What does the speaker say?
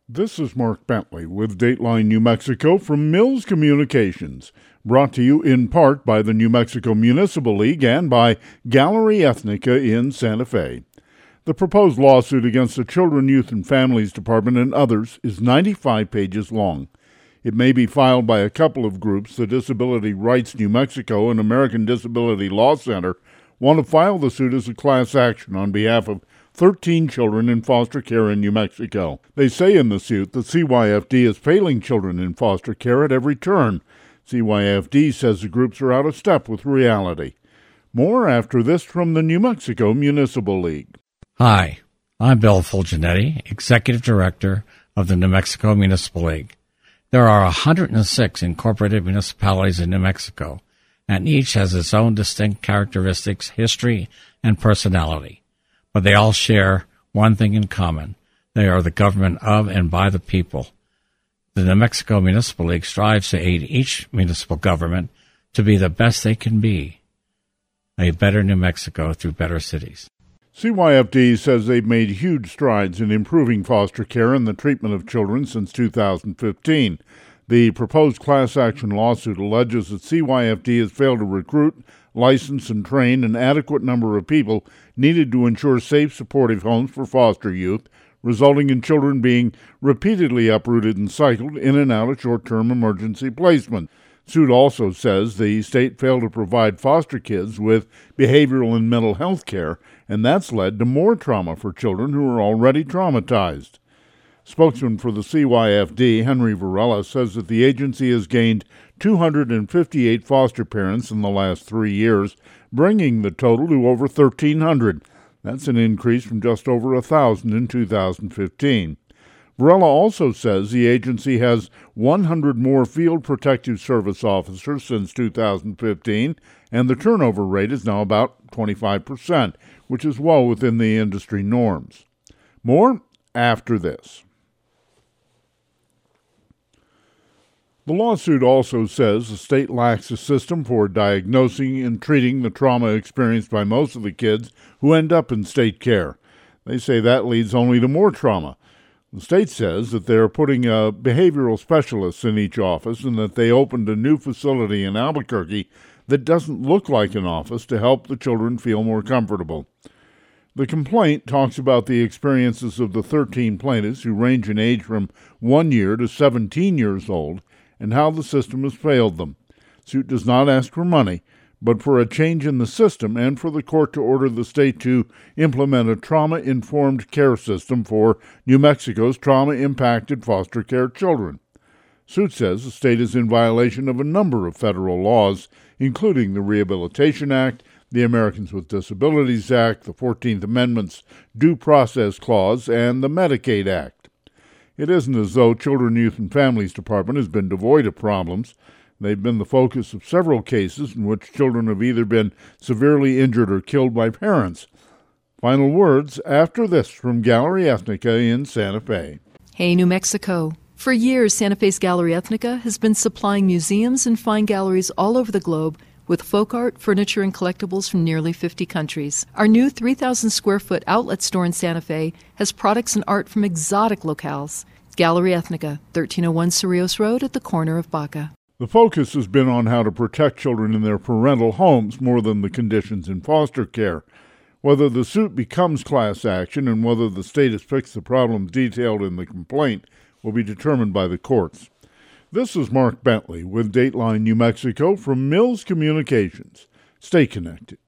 This is Mark Bentley with Dateline New Mexico from Mills Communications, brought to you in part by the New Mexico Municipal League and by Gallery Ethnica in Santa Fe. The proposed lawsuit against the Children, Youth, and Families Department and others is 95 pages long. It may be filed by a couple of groups. The Disability Rights New Mexico and American Disability Law Center want to file the suit as a class action on behalf of 13 children in foster care in New Mexico. They say in the suit that CYFD is failing children in foster care at every turn. CYFD says the groups are out of step with reality. More after this from the New Mexico Municipal League. Hi, I'm Bill Fulgenetti, Executive Director of the New Mexico Municipal League. There are 106 incorporated municipalities in New Mexico, and each has its own distinct characteristics, history, and personality. But they all share one thing in common. They are the government of and by the people. The New Mexico Municipal League strives to aid each municipal government to be the best they can be. A better New Mexico through better cities. CYFD says they've made huge strides in improving foster care and the treatment of children since 2015. The proposed class action lawsuit alleges that CYFD has failed to recruit, license, and train an adequate number of people needed to ensure safe, supportive homes for foster youth, resulting in children being repeatedly uprooted and cycled in and out of short-term emergency placement. Suit also says the state failed to provide foster kids with behavioral and mental health care, and that's led to more trauma for children who are already traumatized. Spokesman for the CYFD, Henry Varela, says that the agency has gained 258 foster parents in the last 3 years, bringing the total to over 1,300. That's an increase from just over 1,000 in 2015. Varela also says the agency has 100 more Field Protective Service officers since 2015, and the turnover rate is now about 25%, which is well within the industry norms. More after this. The lawsuit also says the state lacks a system for diagnosing and treating the trauma experienced by most of the kids who end up in state care. They say that leads only to more trauma. The state says that they are putting behavioral specialists in each office and that they opened a new facility in Albuquerque that doesn't look like an office to help the children feel more comfortable. The complaint talks about the experiences of the 13 plaintiffs who range in age from 1 year to 17 years old and how the system has failed them. Suit does not ask for money, but for a change in the system and for the court to order the state to implement a trauma-informed care system for New Mexico's trauma-impacted foster care children. Suit says the state is in violation of a number of federal laws, including the Rehabilitation Act, the Americans with Disabilities Act, the 14th Amendment's Due Process Clause, and the Medicaid Act. It isn't as though Children, Youth, and Families Department has been devoid of problems. They've been the focus of several cases in which children have either been severely injured or killed by parents. Final words after this from Gallery Ethnica in Santa Fe. Hey, New Mexico. For years, Santa Fe's Gallery Ethnica has been supplying museums and fine galleries all over the globe with folk art, furniture, and collectibles from nearly 50 countries. Our new 3,000-square-foot outlet store in Santa Fe has products and art from exotic locales. Gallery Ethnica, 1301 Cerrillos Road at the corner of Baca. The focus has been on how to protect children in their parental homes more than the conditions in foster care. Whether the suit becomes class action and whether the state has fixed the problems detailed in the complaint will be determined by the courts. This is Mark Bentley with Dateline New Mexico from Mills Communications. Stay connected.